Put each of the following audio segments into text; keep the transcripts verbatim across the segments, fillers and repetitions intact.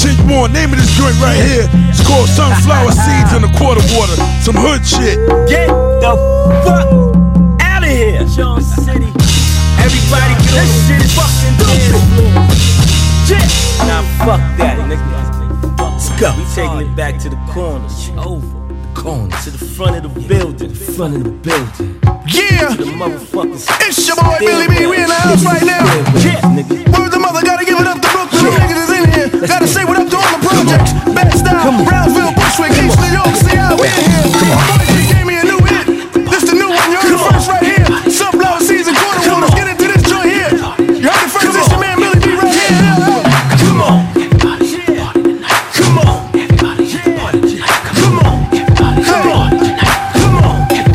ten you want. Name of this joint right here. It's called Sunflower Seeds in the Quarter Water. Some hood shit. Get the fuck out of here. Sean City. Everybody get this shit is fucking shit. Nah, fuck that, nigga. Let's go. We taking it back to the corner. Over. The corner. To the front of the building. The front of the building. Yeah. To the motherfuckers. It's your boy Billy B. We in the house right now. Yeah, nigga. Word the mother, gotta give it up to Brooklyn. Them niggas is in here. Gotta say what up to all the projects. Bed-Stuy, Brownsville, Bushwick, East New York. See how we in here. Boy, gave me a new hit. This the new one. You heard it first right here. Sunflower Seeds and Quarter Water. Let's get into this joint here. You heard it first. It's your man Billy B right here. Come on. Come on. Come on. Come on. Come on.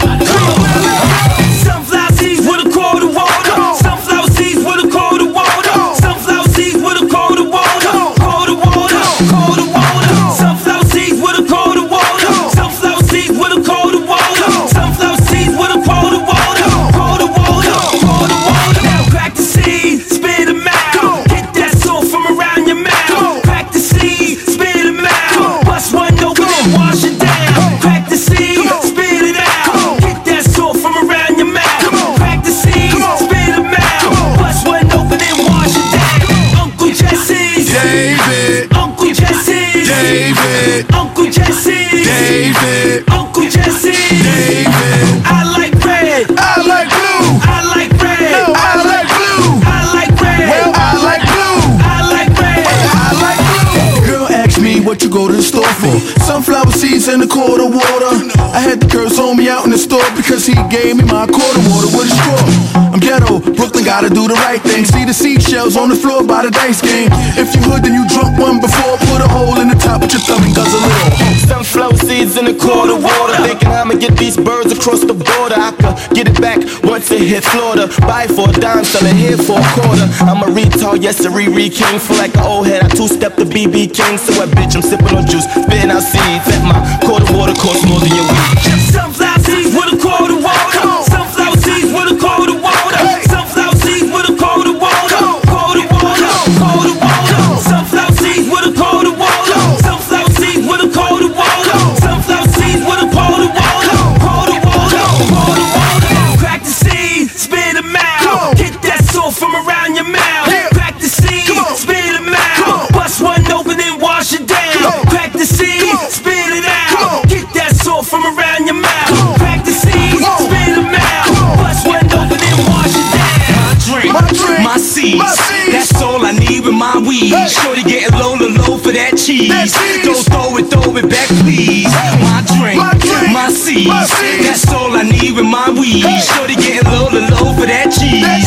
Sunflower seeds with a quarter water. Sunflower seeds with a quarter water. Sunflower seeds with a quarter water. Quarter water. Quarter water. Sunflower seeds with a quarter water. Sunflower seeds with a quarter water. Sunflower seeds with a quarter water. Quarter water. Quarter water. Now crack the seed, spit them out. Get that salt from around your mouth. Crack the seed, spit them out. Bust one open and wash it down. Crack the seed, spit it out. Get that salt from around your mouth. Crack the seed, spit them out. Bust one open and wash it down. Uncle Jesse, David. Uncle Jesse, David. Uncle Jesse, David. Uncle Jesse, David. I like red, I like blue. I like red, No, I like blue. I like red, Well, I like blue. I like red. I like blue. Girl asked me what you go to the store for. Sunflower seeds and a quarter water. I had the curse on me out in the store because he gave me my quarter water with a straw. I'm ghetto, Brooklyn gotta do the right thing. See the seashells on the floor by the dice game. If you hood, then you drunk one before. Put a hole in the top of your thumb and guzzle it all. Sunflower seeds in a quarter water. Thinking I'ma get these birds across the border. I could get it back once it hit Florida. Buy for a dime, sell it here for a quarter. I'm a retard, yes, a Riri King. Feel like an old head, I two-step the B B King. So what, bitch, I'm sipping on juice, spitting out seeds. At my quarter water costs more than your weed. Sunflower seeds with a quarter water. Sunflower seeds with a quarter water. Sunflower seeds with a quarter water. Quarter water. Quarter water. Sunflower seeds with a quarter water. Sunflower seeds with a quarter water. Sunflower seeds with a quarter water. Quarter water. Quarter water. Crack the seed, spit them out. Get that salt from around your mouth. Crack the seed, spit them out. Bust one open and wash it down. Crack the seed, spit it out. Get that salt from around your mouth. Crack the seed, spit them out. Bust one open and wash it down. My drink, My drink, my seeds, my seeds. that's all I need with my weed. Hey. Shorty getting low, low, low for that cheese. That cheese. Don't throw it, throw it back, please. My drink, My drink, my seeds, my seeds. that's all I need with my weed. Hey. Shorty getting low, low, low for that cheese. That